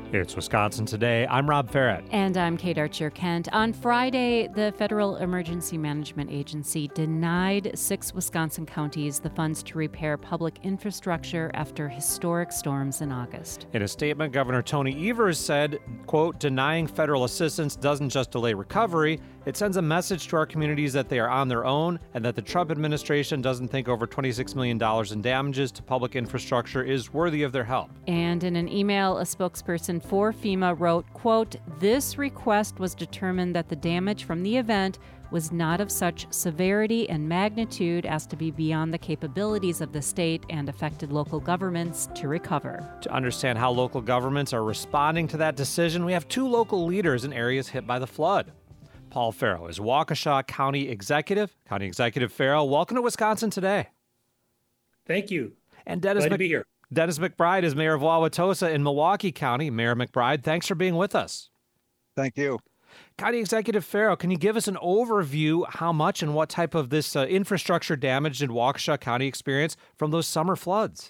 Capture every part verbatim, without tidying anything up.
It's Wisconsin Today. I'm Rob Farrett. And I'm Kate Archer-Kent. On Friday, the Federal Emergency Management Agency denied six Wisconsin counties the funds to repair public infrastructure after historic storms in August. In a statement, Governor Tony Evers said, quote, denying federal assistance doesn't just delay recovery, it sends a message to our communities that they are on their own and that the Trump administration doesn't think over twenty-six million dollars in damages to public infrastructure is worthy of their help. And in an email, a spokesperson for FEMA wrote, quote, this request was determined that the damage from the event was not of such severity and magnitude as to be beyond the capabilities of the state and affected local governments to recover. To understand how local governments are responding to that decision, we have two local leaders in areas hit by the flood. Paul Farrow is Waukesha County Executive. County Executive Farrow, welcome to Wisconsin Today. Thank you. And Dennis Glad Mc- to be here. Dennis McBride is Mayor of Wauwatosa in Milwaukee County. Mayor McBride, thanks for being with us. Thank you. County Executive Farrow, can you give us an overview how much and what type of this uh, infrastructure damage did Waukesha County experience from those summer floods?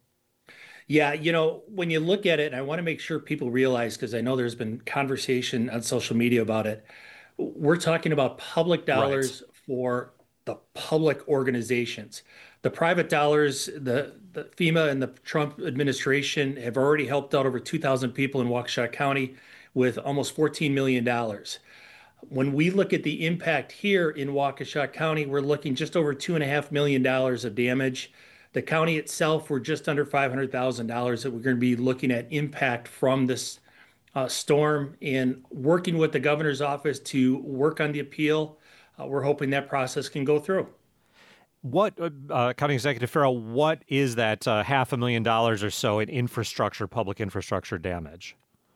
Yeah, you know, when you look at it, and I want to make sure people realize, because I know there's been conversation on social media about it, we're talking about public dollars right. for the public organizations. The private dollars, the, the FEMA and the Trump administration have already helped out over two thousand people in Waukesha County with almost fourteen million dollars. When we look at the impact here in Waukesha County, we're looking just over two point five million dollars of damage. The county itself, we're just under five hundred thousand dollars that we're going to be looking at impact from this uh, storm, and working with the governor's office to work on the appeal. Uh, we're hoping that process can go through. What, uh, County Executive Farrell, what is that uh, half a million dollars or so in infrastructure, public infrastructure damage?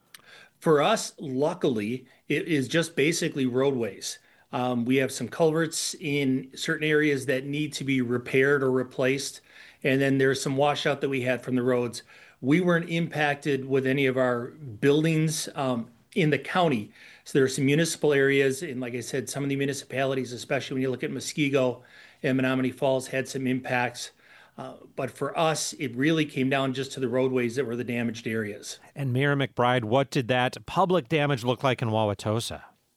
For us, luckily, it is just basically roadways. Um, we have some culverts in certain areas that need to be repaired or replaced. And then there's some washout that we had from the roads. We weren't impacted with any of our buildings um, in the county. So there are some municipal areas, and like I said, some of the municipalities, especially when you look at Muskego and Menominee Falls, had some impacts. Uh, but for us, it really came down just to the roadways that were the damaged areas. And Mayor McBride, what did that public damage look like in Wauwatosa?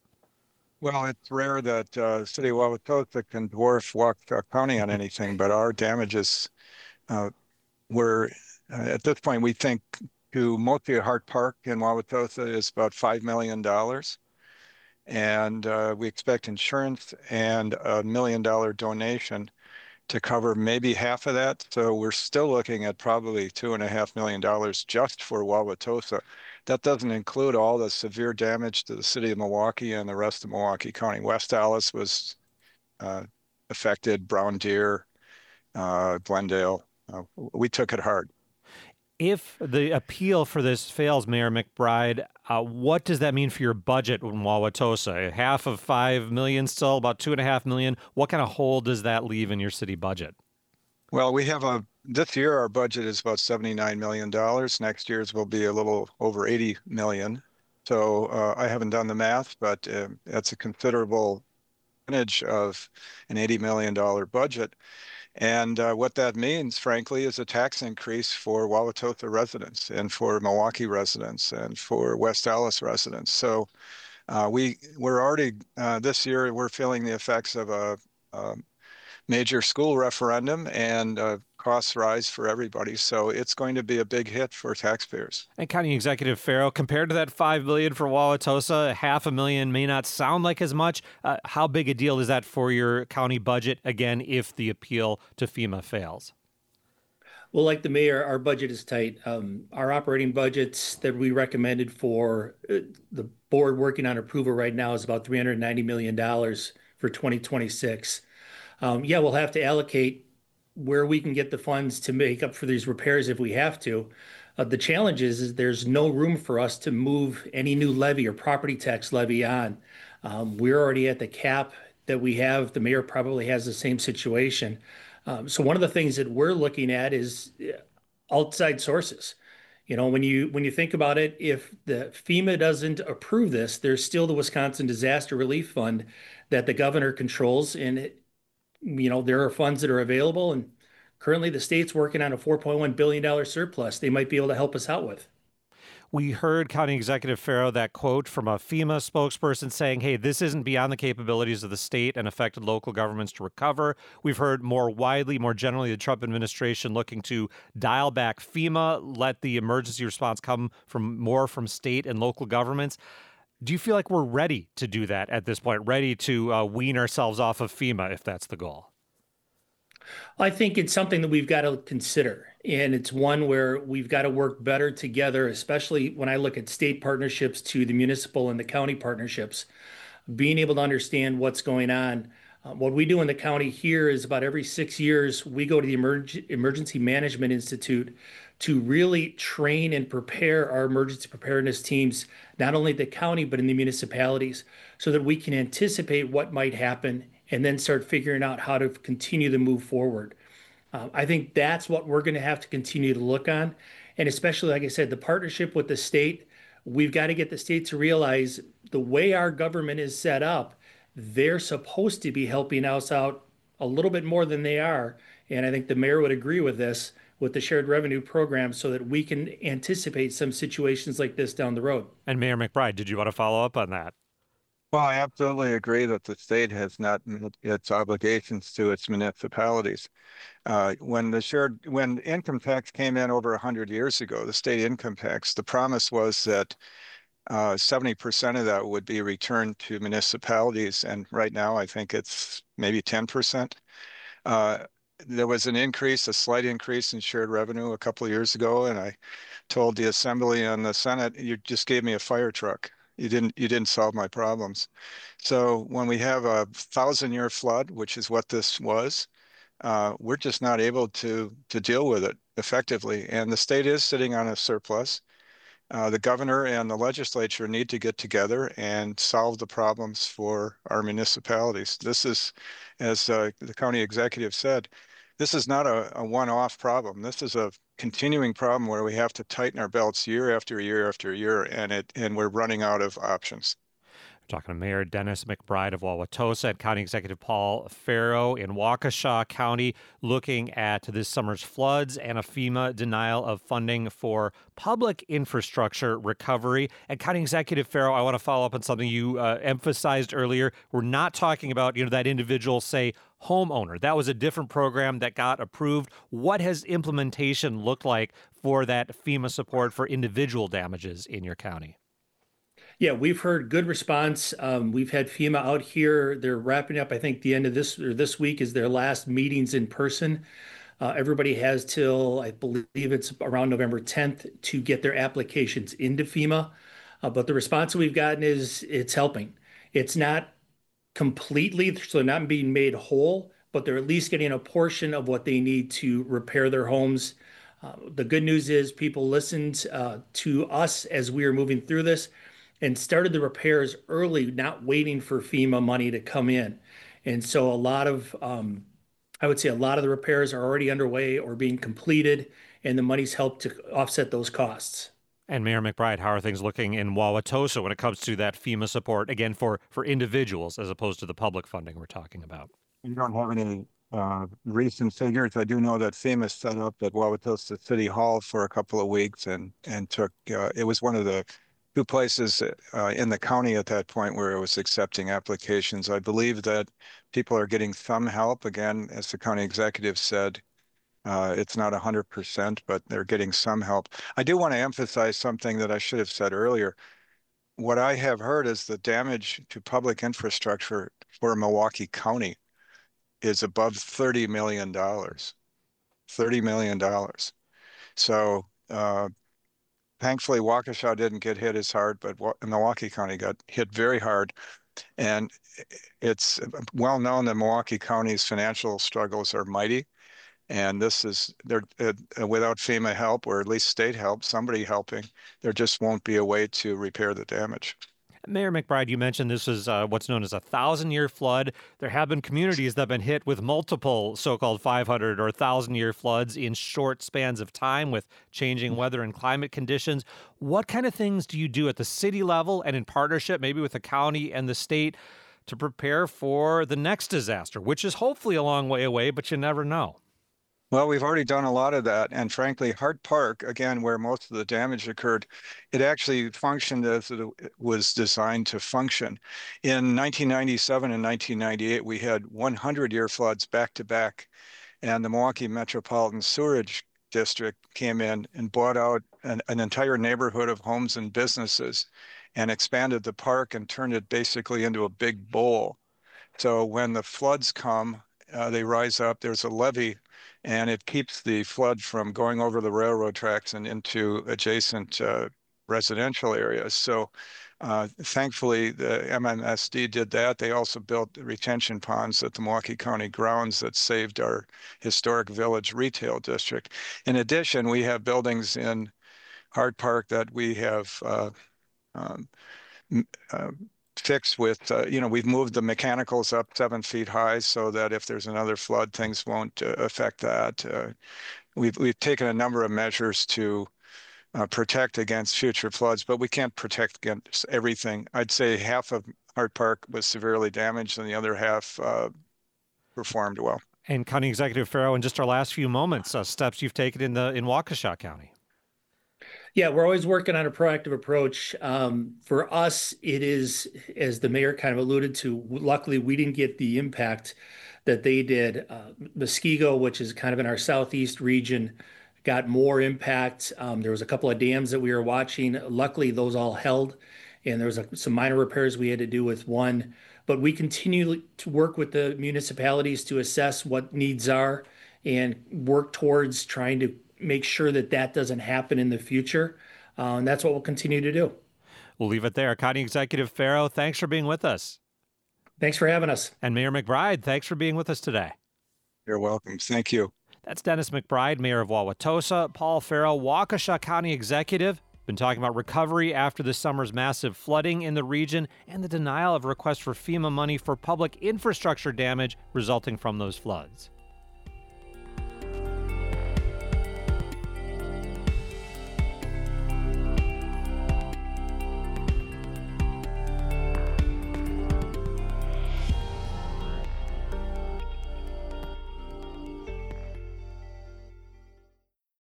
Well, it's rare that uh, City of Wauwatosa can dwarf Waukesha County on anything, but our damages uh, were, uh, at this point, we think to mostly Hart Park in Wauwatosa is about five million dollars. And uh, we expect insurance and a million dollar donation to cover maybe half of that. So we're still looking at probably two and a half million dollars just for Wauwatosa. That doesn't include all the severe damage to the city of Milwaukee and the rest of Milwaukee County. West Allis was uh, affected, Brown Deer, uh, Glendale. Uh, we took it hard. If the appeal for this fails, Mayor McBride, uh, what does that mean for your budget in Wauwatosa? Half of five million still, about two and a half million. What kind of hole does that leave in your city budget? Well, we have a, this year our budget is about seventy-nine million dollars. Next year's will be a little over eighty million. So uh, I haven't done the math, but uh, that's a considerable percentage of an eighty million dollars budget. And uh, what that means, frankly, is a tax increase for Wauwatosa residents and for Milwaukee residents and for West Allis residents. So uh, we, we're already, uh, this year, we're feeling the effects of a, a major school referendum, and uh, costs rise for everybody. So it's going to be a big hit for taxpayers. And County Executive Farrow, compared to that five million dollars for Wauwatosa, half a million may not sound like as much. Uh, how big a deal is that for your county budget, again, if the appeal to FEMA fails? Well, like the mayor, our budget is tight. Um, our operating budgets that we recommended for uh, the board working on approval right now is about three hundred ninety million dollars for twenty twenty-six. Um, yeah, we'll have to allocate where we can get the funds to make up for these repairs if we have to. Uh, the challenge is, is there's no room for us to move any new levy or property tax levy on. Um, we're already at the cap that we have. The mayor probably has the same situation. Um, so one of the things that we're looking at is outside sources. You know, when you when you think about it, if the FEMA doesn't approve this, there's still the Wisconsin Disaster Relief Fund that the governor controls, and it, you know, there are funds that are available, and currently the state's working on a four point one billion dollars surplus they might be able to help us out with. We heard County Executive Farrow, that quote from a FEMA spokesperson saying, hey, this isn't beyond the capabilities of the state and affected local governments to recover. We've heard more widely, more generally, the Trump administration looking to dial back FEMA, let the emergency response come from more from state and local governments. Do you feel like we're ready to do that at this point, ready to uh, wean ourselves off of FEMA if that's the goal? I think it's something that we've got to consider. And it's one where we've got to work better together, especially when I look at state partnerships to the municipal and the county partnerships, being able to understand what's going on. Uh, what we do in the county here is about every six years, we go to the Emerg- Emergency Management Institute to really train and prepare our emergency preparedness teams, not only at the county, but in the municipalities, so that we can anticipate what might happen and then start figuring out how to continue to move forward. Uh, I think that's what we're going to have to continue to look on. And especially, like I said, the partnership with the state, we've got to get the state to realize the way our government is set up, they're supposed to be helping us out a little bit more than they are. And I think the mayor would agree with this, with the shared revenue program, so that we can anticipate some situations like this down the road. And Mayor McBride, did you want to follow up on that? Well, I absolutely agree that the state has not met its obligations to its municipalities. Uh, when the shared, when income tax came in over one hundred years ago, the state income tax, the promise was that uh, seventy percent of that would be returned to municipalities. And right now, I think it's maybe ten percent. Uh, there was an increase, a slight increase in shared revenue a couple of years ago. And I told the Assembly and the Senate, you just gave me a fire truck. You didn't you didn't solve my problems. So when we have a thousand year flood, which is what this was, uh, we're just not able to to deal with it effectively. And the state is sitting on a surplus. Uh, the governor and the legislature need to get together and solve the problems for our municipalities. This is, as uh, the county executive said, this is not a, a one-off problem. This is a continuing problem where we have to tighten our belts year after year after year, and it and we're running out of options. We're talking to Mayor Dennis McBride of Wauwatosa and County Executive Paul Farrow in Waukesha County, looking at this summer's floods and a FEMA denial of funding for public infrastructure recovery. And County Executive Farrow, I want to follow up on something you uh, emphasized earlier. We're not talking about, you know, that individual, say, homeowner. That was a different program that got approved. What has implementation looked like for that FEMA support for individual damages in your county? Yeah, we've heard good response. Um, we've had FEMA out here. They're wrapping up, I think, the end of this or this week is their last meetings in person. Uh, everybody has till, I believe it's around November tenth to get their applications into FEMA. Uh, but the response we've gotten is it's helping. It's not completely, so they're not being made whole, but they're at least getting a portion of what they need to repair their homes. Uh, the good news is people listened uh, to us as we were moving through this and started the repairs early, not waiting for FEMA money to come in. And so a lot of, um, I would say a lot of the repairs are already underway or being completed, and the money's helped to offset those costs. And Mayor McBride, how are things looking in Wauwatosa when it comes to that FEMA support, again, for, for individuals as opposed to the public funding we're talking about? You don't have any uh, recent figures. I do know that FEMA set up at Wauwatosa City Hall for a couple of weeks and, and took, uh, it was one of the two places uh, in the county at that point where it was accepting applications. I believe that people are getting some help. Again, as the county executive said, uh, it's not one hundred percent, but they're getting some help. I do want to emphasize something that I should have said earlier. What I have heard is the damage to public infrastructure for Milwaukee County is above thirty million dollars. thirty million dollars. So, uh, thankfully, Waukesha didn't get hit as hard, but Milwaukee County got hit very hard. And it's well known that Milwaukee County's financial struggles are mighty. And this is, they're, uh, without FEMA help, or at least state help, somebody helping, there just won't be a way to repair the damage. Mayor McBride, you mentioned this is uh, what's known as a thousand-year flood. There have been communities that have been hit with multiple so-called five hundred or one thousand-year floods in short spans of time with changing weather and climate conditions. What kind of things do you do at the city level and in partnership, maybe with the county and the state, to prepare for the next disaster, which is hopefully a long way away, but you never know? Well, we've already done a lot of that. And frankly, Hart Park, again, where most of the damage occurred, it actually functioned as it was designed to function. In nineteen ninety-seven and nineteen ninety-eight, we had hundred-year floods back to back, and the Milwaukee Metropolitan Sewerage District came in and bought out an, an entire neighborhood of homes and businesses and expanded the park and turned it basically into a big bowl. So when the floods come, uh, they rise up, there's a levee, and it keeps the flood from going over the railroad tracks and into adjacent uh, residential areas. So uh, thankfully, the M M S D did that. They also built retention ponds at the Milwaukee County grounds that saved our historic village retail district. In addition, we have buildings in Hart Park that we have uh, um, uh, fixed with, uh, you know, we've moved the mechanicals up seven feet high so that if there's another flood, things won't uh, affect that. Uh, we've, we've taken a number of measures to uh, protect against future floods, but we can't protect against everything. I'd say half of Hart Park was severely damaged and the other half uh, performed well. And County Executive Farrow, in just our last few moments, uh, steps you've taken in the in Waukesha County. Yeah, we're always working on a proactive approach. Um, for us, it is, as the mayor kind of alluded to, luckily we didn't get the impact that they did. Uh, Muskego, which is kind of in our southeast region, got more impact. Um, there was a couple of dams that we were watching. Luckily, those all held, and there was a, some minor repairs we had to do with one. But we continue to work with the municipalities to assess what needs are and work towards trying to make sure that that doesn't happen in the future. Uh, and that's what we'll continue to do. We'll leave it there. County Executive Farrow, thanks for being with us. Thanks for having us. And Mayor McBride, thanks for being with us today. You're welcome. Thank you. That's Dennis McBride, Mayor of Wauwatosa. Paul Farrow, Waukesha County Executive. Been talking about recovery after this summer's massive flooding in the region and the denial of requests for FEMA money for public infrastructure damage resulting from those floods.